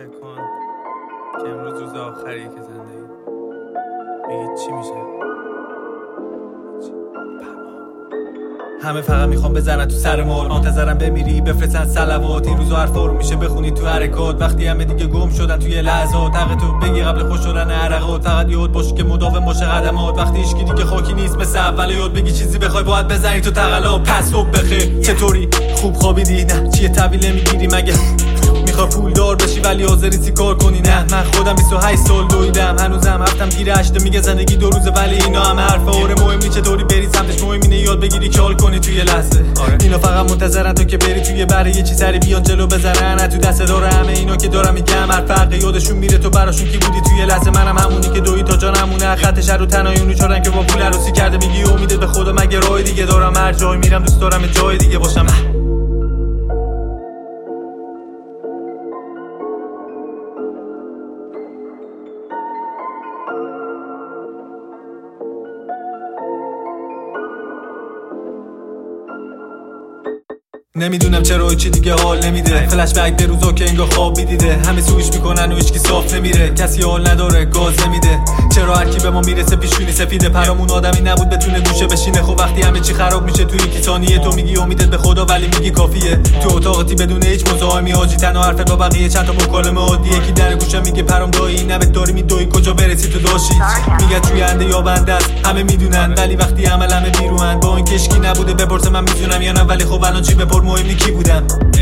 فکر کن که امروز روز آخریه که زندگی میگی چی میشه؟ همه فقط میخوام بزنن تو سر مول، منتظرم بمیری بفرستن صلوات. این روزا حرفا رو میشه بخونی تو حرکات، وقتی همه دیگه گم شدن توی لحظات. حق تو بگی قبل خوش شدن عرقات، فقط یاد باش که مداوم باشه قدمات. وقتی هیچکی دیگه خاکی نیست مثل اول، یاد بگی چیزی بخوای باید بزنی تو تقلا. پس صبح بخیر، چطوری؟ خوب خوابیدی؟ نه چیه طویله میگیری مگه؟ میخوای پول دار بشی ولی حاضر نیستی کار کنی؟ نه من خودم 28 سال دویدم، هنوزم هفتم گیر 8 میگه زندگی 2 روزه، ولی اینا همه حرفا. آره مهم نیست چطوری بری سمتش، مهم اینه یاد بگیری که حال کنی توی لحظه. اینا فقط منتظرن تو که بری توی بره یه چیز سری بیان جلو بزنن. نه تو دست داره همه اینا که دارم میگم هر فرقی یادشون میره تو براشون کی بودی توی لحظه. منم همونی که دوی تا جانمونه، خطش رو تنایونو چورن که با پول عروسی کرده. میگی امیدت به خدا مگه راه دیگه دارم؟ هر جای میرم دوست دارم جای دیگه باشم. نمیدونم چرا چی دیگه حال نمیده، فلش بک به روزا که انگار خواب میدیده. همه سویش میکنن و هیچکی صاف نمیره، کسی حال نداره گاز نمیده. چرا هر کی به ما میرسه پیشونی سفیده؟ پرامون آدمی نبود بتونه گوشه بشینه. خب وقتی همه چی خراب میشه توی یکی ثانیه، تو میگی امیدت به خدا ولی میگی کافیه. تو اتاقتی بدون هیچ مزاحمی، حاجی تنها حرفت با بقیه چند تا مکالمه عادیه. کی در گوشه میگه پرام دایی نبت داری میدوی کجا برسی تو داشی؟ میگه توی انده یا بنده است همه میدونن، ولی وقتی عمل همه بیروان با این کشکی نبوده بپرسه من میدونم یا نه. ولی خب الان چی بپر، مهم نی کی بودم.